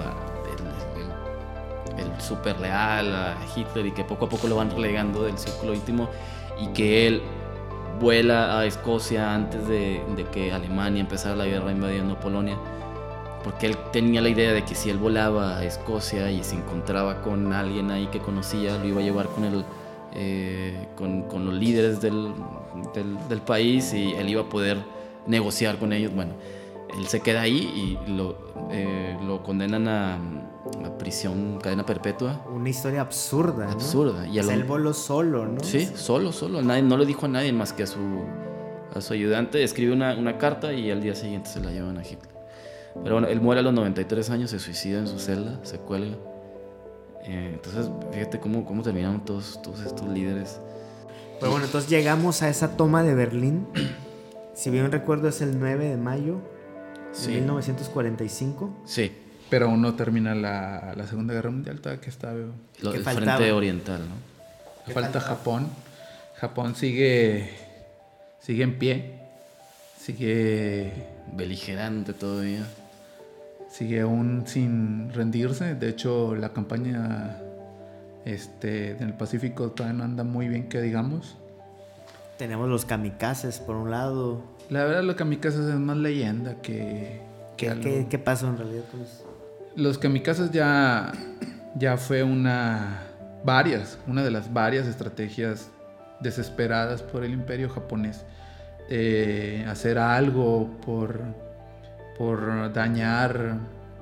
Speaker 2: el súper leal a Hitler y que poco a poco lo van relegando del círculo íntimo, y que él vuela a Escocia antes de que Alemania empezara la guerra invadiendo Polonia, porque él tenía la idea de que si él volaba a Escocia y se encontraba con alguien ahí que conocía, lo iba a llevar con los líderes del país, y él iba a poder negociar con ellos. Bueno, él se queda ahí y lo condenan a prisión, cadena perpetua.
Speaker 1: Una historia absurda, ¿no?
Speaker 2: Absurda. Y
Speaker 1: él voló solo, ¿no?
Speaker 2: Sí, solo. No le dijo a nadie más que a su ayudante. Escribe una carta y al día siguiente se la llevan a Hitler. Pero bueno, él muere a los 93 años, se suicida en su celda, se cuelga. Entonces, fíjate cómo terminaron todos estos líderes.
Speaker 1: Pero bueno, entonces llegamos a esa toma de Berlín. Si bien recuerdo, es el 9 de mayo de 1945.
Speaker 2: Sí.
Speaker 3: Pero aún no termina la Segunda Guerra Mundial, todavía que está...
Speaker 2: El frente oriental, ¿no?
Speaker 3: Falta Japón. Japón sigue en pie. Sigue...
Speaker 2: beligerante todavía.
Speaker 3: Sigue aún sin rendirse. De hecho, la campaña en el Pacífico todavía no anda muy bien, que digamos.
Speaker 1: Tenemos los kamikazes por un lado.
Speaker 3: La verdad, los kamikazes es más leyenda que
Speaker 1: ¿Qué pasó en realidad con eso?
Speaker 3: Los kamikazes ya fue una de las varias estrategias desesperadas por el imperio japonés. Hacer algo por dañar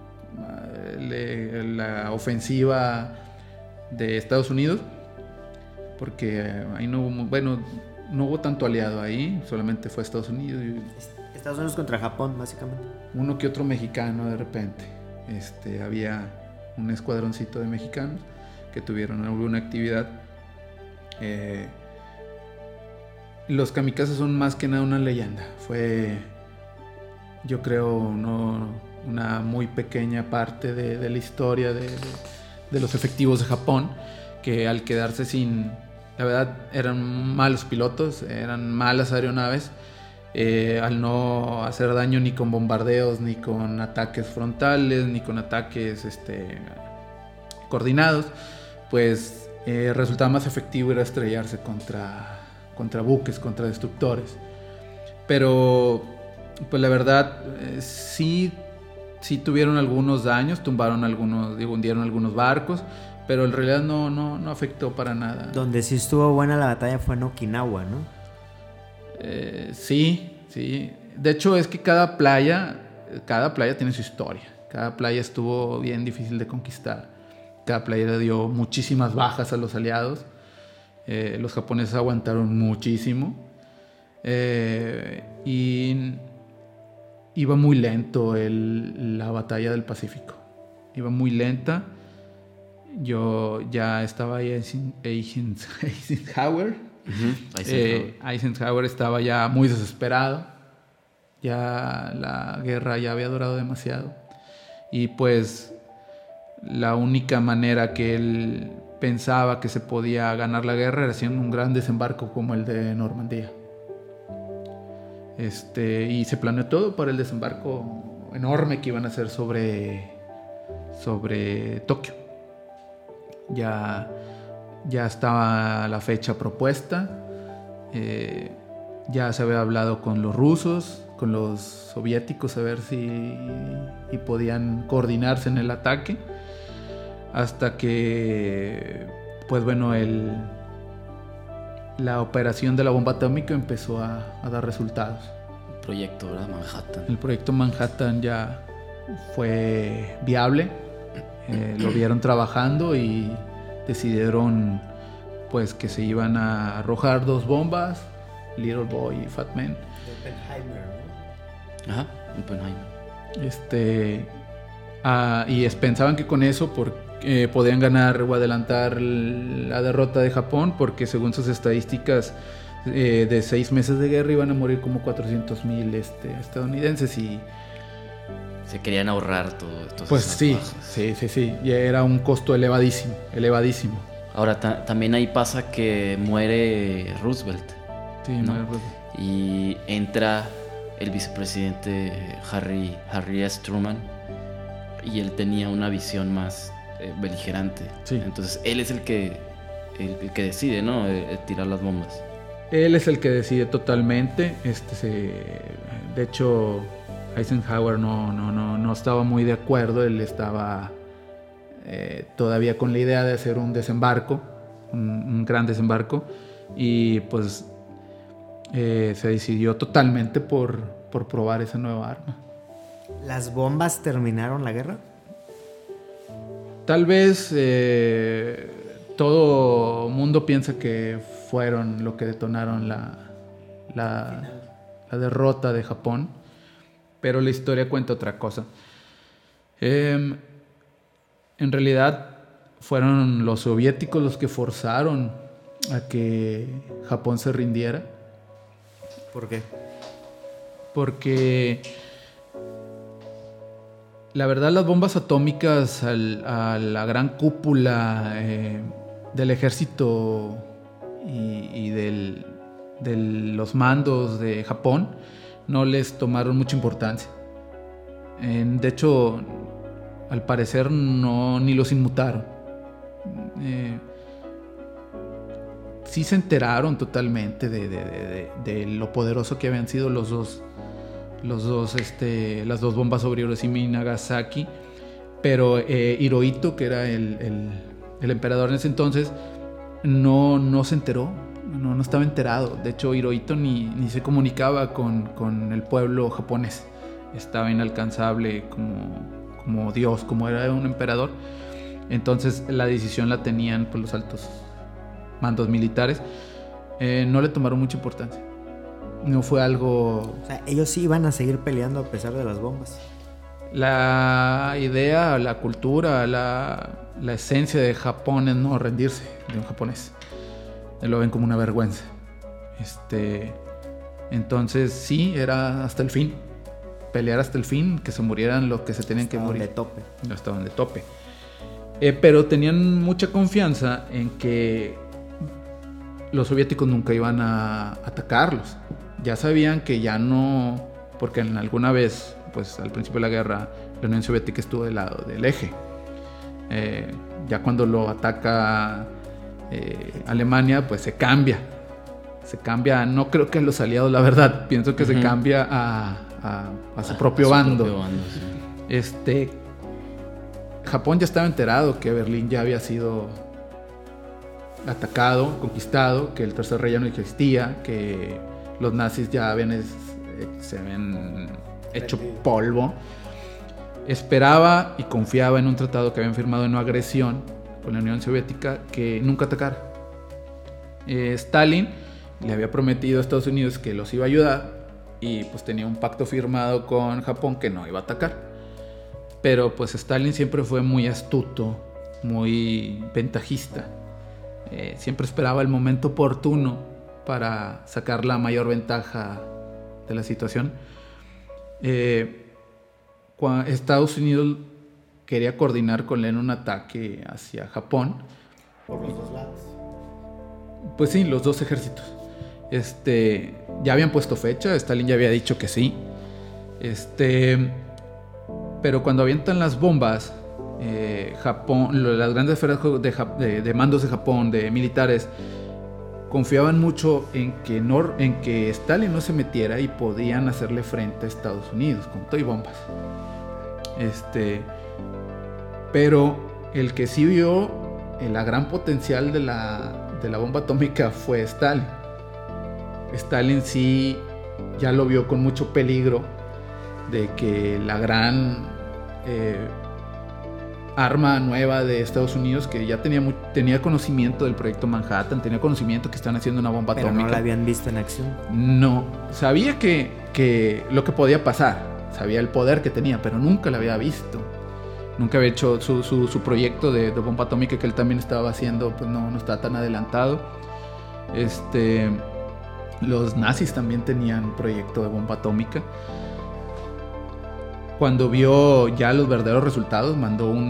Speaker 3: la ofensiva de Estados Unidos, porque ahí no hubo tanto aliado ahí, solamente fue Estados Unidos.
Speaker 1: Estados Unidos contra Japón, básicamente.
Speaker 3: Uno que otro mexicano de repente. Había un escuadroncito de mexicanos que tuvieron alguna actividad. Los kamikazes son más que nada una leyenda. Fue, yo creo, una muy pequeña parte de la historia de los efectivos de Japón, que al quedarse sin... La verdad, eran malos pilotos, eran malas aeronaves. Al no hacer daño ni con bombardeos, ni con ataques frontales, ni con ataques coordinados, pues resultaba más efectivo era estrellarse contra buques, contra destructores. Pero pues la verdad, sí tuvieron algunos daños, hundieron algunos barcos, pero en realidad no afectó para nada.
Speaker 1: Donde sí estuvo buena la batalla fue en Okinawa, ¿no?
Speaker 3: Sí. De hecho, es que cada playa tiene su historia. Cada playa estuvo bien difícil de conquistar. Cada playa le dio muchísimas bajas a los aliados. Los japoneses aguantaron muchísimo. Y iba muy lento la batalla del Pacífico. Iba muy lenta. Yo ya estaba ahí en Eisenhower. Eisenhower estaba ya muy desesperado. Ya la guerra ya había durado demasiado. Y pues la única manera que él pensaba que se podía ganar la guerra era haciendo un gran desembarco como el de Normandía. Y se planeó todo para el desembarco enorme que iban a hacer sobre Tokio. Ya estaba la fecha propuesta. Ya se había hablado con los rusos, con los soviéticos, a ver si podían coordinarse en el ataque. Hasta que, pues bueno, la operación de la bomba atómica empezó a dar resultados.
Speaker 2: El proyecto, ¿verdad? Manhattan.
Speaker 3: El proyecto Manhattan ya fue viable. Lo vieron trabajando y decidieron pues que se iban a arrojar 2 bombas, Little Boy y Fat Man.
Speaker 1: Oppenheimer, ¿no?
Speaker 2: Ajá, Oppenheimer.
Speaker 3: Y pensaban que con eso podían ganar o adelantar la derrota de Japón, porque según sus estadísticas de 6 meses de guerra iban a morir como 400,000 estadounidenses y
Speaker 2: se querían ahorrar todo esto.
Speaker 3: Pues sí, ya era un costo elevadísimo.
Speaker 2: Ahora, también ahí pasa que muere Roosevelt.
Speaker 3: Sí,
Speaker 2: ¿no?
Speaker 3: me acuerdo.
Speaker 2: Y entra el vicepresidente Harry S. Truman, y él tenía una visión más beligerante.
Speaker 3: Sí.
Speaker 2: Entonces él es el que decide, ¿no? Tirar las bombas.
Speaker 3: Él es el que decide totalmente. De hecho, Eisenhower no estaba muy de acuerdo. Él estaba todavía con la idea de hacer un desembarco, un gran desembarco, y pues se decidió totalmente por probar esa nueva arma.
Speaker 1: ¿Las bombas terminaron la guerra?
Speaker 3: Tal vez todo mundo piensa que fueron lo que detonaron la derrota de Japón, pero la historia cuenta otra cosa. En realidad fueron los soviéticos los que forzaron a que Japón se rindiera.
Speaker 1: ¿Por qué?
Speaker 3: Porque la verdad las bombas atómicas a la gran cúpula del ejército y de los mandos de Japón no les tomaron mucha importancia. De hecho, al parecer ni los inmutaron. Sí se enteraron totalmente de lo poderoso que habían sido las dos bombas sobre Hiroshima y Nagasaki, pero Hirohito, que era el emperador en ese entonces, no se enteró, no estaba enterado. De hecho, Hirohito ni se comunicaba con el pueblo japonés. Estaba inalcanzable como Dios, como era un emperador. Entonces la decisión la tenían pues, los altos mandos militares. No le tomaron mucha importancia. No fue algo...
Speaker 1: O sea, ellos sí iban a seguir peleando a pesar de las bombas.
Speaker 3: La idea, la cultura, la esencia de Japón es no rendirse de un japonés. Lo ven como una vergüenza. Entonces sí, era hasta el fin. Pelear hasta el fin, que se murieran los que se tenían que morir. Estaban de tope. Pero tenían mucha confianza en que los soviéticos nunca iban a atacarlos. Ya sabían que ya no, porque en alguna vez, pues al principio de la guerra, la Unión Soviética estuvo del lado del eje. Ya cuando lo ataca Alemania, pues se cambia. No creo que a los aliados, la verdad, pienso que se cambia a su propio bando. Sí. Japón ya estaba enterado que Berlín ya había sido atacado, conquistado, que el Tercer Reich ya no existía, que los nazis ya se habían hecho polvo. Esperaba y confiaba en un tratado que habían firmado de no agresión con la Unión Soviética, que nunca atacara. Stalin le había prometido a Estados Unidos que los iba a ayudar y pues tenía un pacto firmado con Japón que no iba a atacar. Pero pues Stalin siempre fue muy astuto, muy ventajista. Siempre esperaba el momento oportuno para sacar la mayor ventaja de la situación. Estados Unidos quería coordinar con él un ataque hacia Japón.
Speaker 1: Por los dos lados.
Speaker 3: Pues sí, los dos ejércitos. Ya habían puesto fecha, Stalin ya había dicho que sí. Pero cuando avientan las bombas, Japón, las grandes esferas de mandos de Japón, de militares, confiaban mucho en que Stalin no se metiera y podían hacerle frente a Estados Unidos con todo y bombas. Pero el que sí vio la gran potencial de la bomba atómica fue Stalin. Stalin sí ya lo vio con mucho peligro de que la gran arma nueva de Estados Unidos, que ya tenía conocimiento del proyecto Manhattan, tenía conocimiento que están haciendo una bomba atómica.
Speaker 1: Pero no la habían visto en acción.
Speaker 3: No, sabía que lo que podía pasar, sabía el poder que tenía, pero nunca la había visto. Nunca había hecho su proyecto de bomba atómica que él también estaba haciendo, pues no estaba tan adelantado. Los nazis también tenían proyecto de bomba atómica. Cuando vio ya los verdaderos resultados, mandó un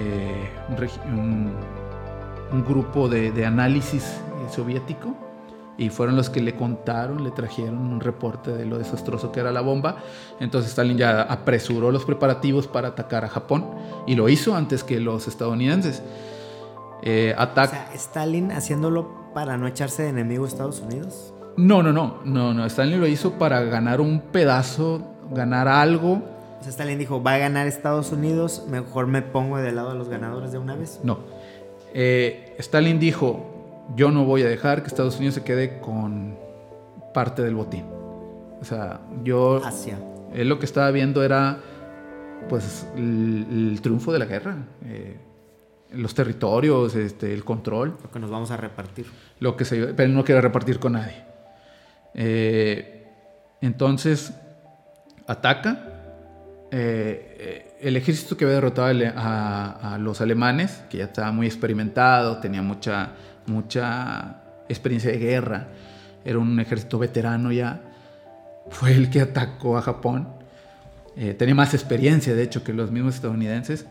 Speaker 3: grupo de análisis soviético y fueron los que le contaron, le trajeron un reporte de lo desastroso que era la bomba. Entonces Stalin ya apresuró los preparativos para atacar a Japón y lo hizo antes que los estadounidenses.
Speaker 1: O sea, ¿Stalin haciéndolo para no echarse de enemigo a Estados Unidos?
Speaker 3: No. Stalin lo hizo para ganar un pedazo, ganar algo.
Speaker 1: O sea, Stalin dijo, va a ganar Estados Unidos, mejor me pongo del lado de los ganadores de una vez.
Speaker 3: No. Stalin dijo, yo no voy a dejar que Estados Unidos se quede con parte del botín. O sea, él lo que estaba viendo era pues el triunfo de la guerra, los territorios, el control.
Speaker 1: Lo que nos vamos a repartir.
Speaker 3: Pero él no quiere repartir con nadie. Entonces ataca. El ejército que había derrotado a los alemanes, que ya estaba muy experimentado, tenía mucha experiencia de guerra, era un ejército veterano ya, fue el que atacó a Japón. Tenía más experiencia, de hecho, que los mismos estadounidenses.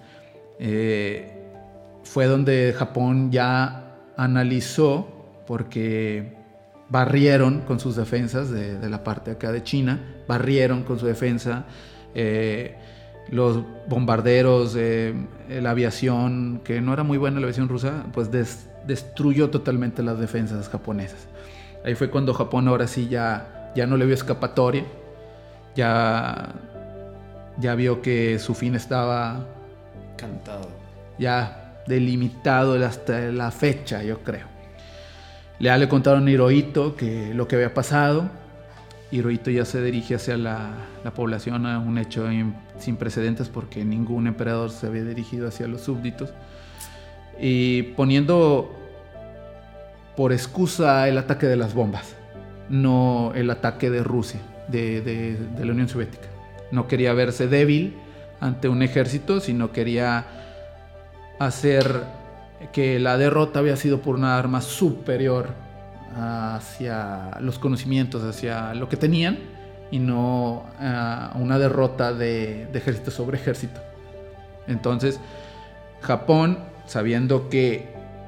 Speaker 3: Fue donde Japón ya analizó, porque barrieron con sus defensas de la parte acá de China, barrieron con su defensa. Los bombarderos, la aviación, que no era muy buena la aviación rusa, pues destruyó totalmente las defensas japonesas. Ahí fue cuando Japón ahora sí ya no le vio escapatoria, ya vio que su fin estaba
Speaker 2: cantado,
Speaker 3: ya delimitado hasta la fecha, yo creo. Ya le contaron a Hirohito lo que había pasado. Hirohito ya se dirige hacia la población, a un hecho sin precedentes, porque ningún emperador se había dirigido hacia los súbditos, y poniendo por excusa el ataque de las bombas, no el ataque de Rusia, de la Unión Soviética. No quería verse débil ante un ejército, sino quería hacer que la derrota había sido por una arma superior hacia los conocimientos, hacia lo que tenían, y no una derrota de ejército sobre ejército. Entonces Japón, sabiendo que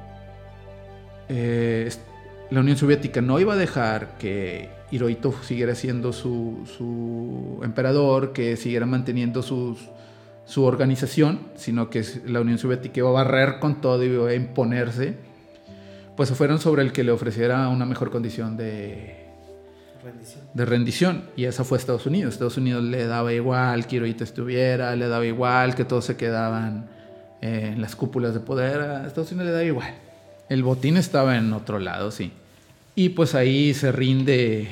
Speaker 3: la Unión Soviética no iba a dejar que Hirohito siguiera siendo su emperador, que siguiera manteniendo su organización, sino que la Unión Soviética iba a barrer con todo y iba a imponerse, pues se fueron sobre el que le ofreciera una mejor condición de rendición, y esa fue Estados Unidos. Estados Unidos le daba igual que Hirohito estuviera, le daba igual que todos se quedaban en las cúpulas de poder. A Estados Unidos le daba igual. El botín estaba en otro lado, sí. Y pues ahí se rinde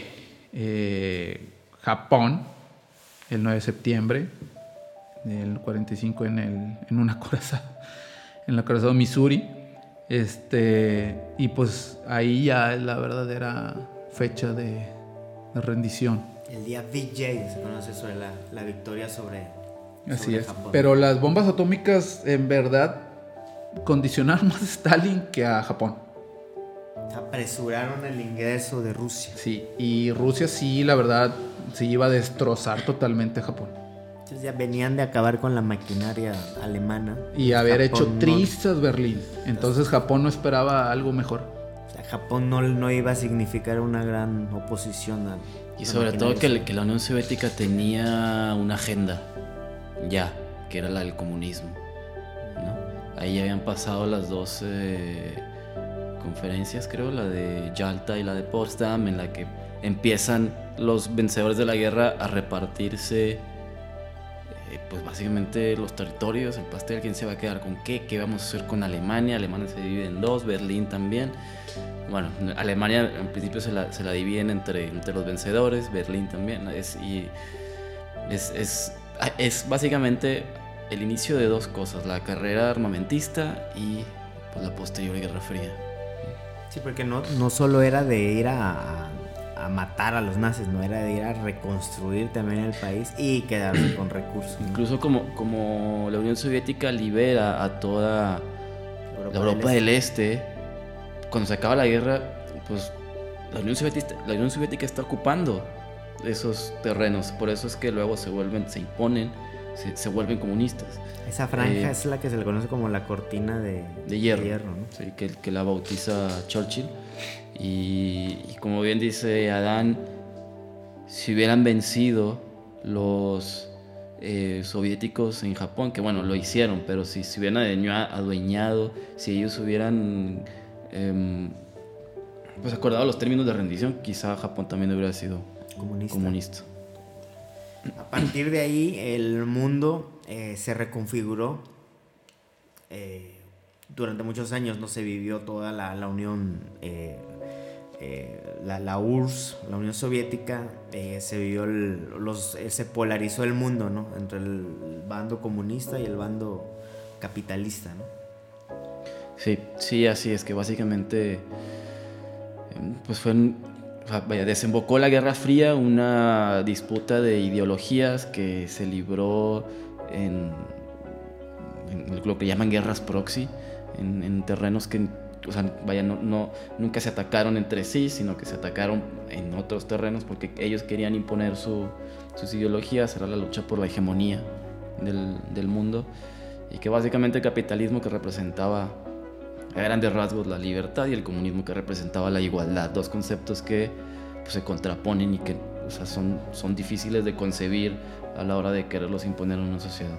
Speaker 3: Japón el 9 de septiembre del 45 en un acorazado, en el acorazado Missouri. Y pues ahí ya es la verdadera fecha de rendición.
Speaker 1: El día VJ se conoce sobre la victoria sobre
Speaker 3: Así es.
Speaker 1: Japón.
Speaker 3: Pero las bombas atómicas en verdad condicionaron más a Stalin que a Japón.
Speaker 1: Apresuraron el ingreso de Rusia.
Speaker 3: Sí, y Rusia sí, la verdad, sí iba a destrozar totalmente a Japón.
Speaker 1: Entonces ya venían de acabar con la maquinaria alemana.
Speaker 3: Y haber
Speaker 1: Japón
Speaker 3: hecho trizas Berlín. Entonces Japón no esperaba algo mejor.
Speaker 1: O sea, Japón no iba a significar una gran oposición a...
Speaker 2: Y sobre todo que la Unión Soviética tenía una agenda ya, que era la del comunismo, ¿no? Ahí ya habían pasado las dos conferencias, creo, la de Yalta y la de Potsdam, en la que empiezan los vencedores de la guerra a repartirse pues básicamente los territorios, el pastel, quién se va a quedar con qué vamos a hacer con Alemania. Alemania se divide en dos, Berlín también. Bueno, Alemania en principio se la dividen entre los vencedores, Berlín también. Es básicamente el inicio de dos cosas: la carrera armamentista y pues, la posterior Guerra Fría.
Speaker 1: Sí, porque no solo era de ir a matar a los nazis, no, era de ir a reconstruir también el país y quedarse con recursos, ¿no?
Speaker 2: Incluso como la Unión Soviética libera a toda la Europa del Este, cuando se acaba la guerra, pues la Unión Soviética está ocupando esos terrenos. Por eso es que luego se imponen se vuelven comunistas.
Speaker 1: Esa franja es la que se le conoce como la cortina de hierro, ¿no?
Speaker 2: Sí, que la bautiza Churchill. Y como bien dice Adán, si hubieran vencido los soviéticos en Japón, que bueno, lo hicieron, pero si se hubieran adueñado, si ellos hubieran pues acordado los términos de rendición, quizá Japón también hubiera sido comunista.
Speaker 1: A partir de ahí el mundo se reconfiguró. Durante muchos años no se vivió toda la Unión, la URSS, la Unión Soviética. Se vivió se polarizó el mundo, ¿no? Entre el bando comunista y el bando capitalista, ¿no?
Speaker 2: Sí, así es, que básicamente pues desembocó la Guerra Fría, una disputa de ideologías que se libró en lo que llaman guerras proxy, en terrenos que, o sea, nunca se atacaron entre sí, sino que se atacaron en otros terrenos porque ellos querían imponer sus ideologías. Era la lucha por la hegemonía del mundo, y que básicamente el capitalismo, que representaba a grandes rasgos la libertad, y el comunismo, que representaba la igualdad, dos conceptos que pues se contraponen y que, o sea, son difíciles de concebir a la hora de quererlos imponer en una sociedad.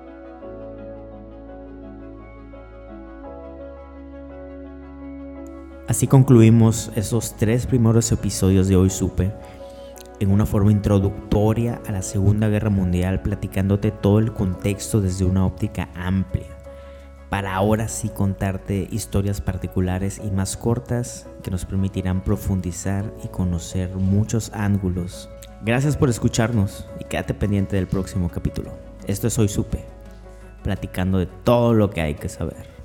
Speaker 1: Así concluimos esos 3 primeros episodios de Hoy Supe, en una forma introductoria a la Segunda Guerra Mundial, platicándote todo el contexto desde una óptica amplia, para ahora sí contarte historias particulares y más cortas que nos permitirán profundizar y conocer muchos ángulos. Gracias por escucharnos y quédate pendiente del próximo capítulo. Esto es Hoy Supe, platicando de todo lo que hay que saber.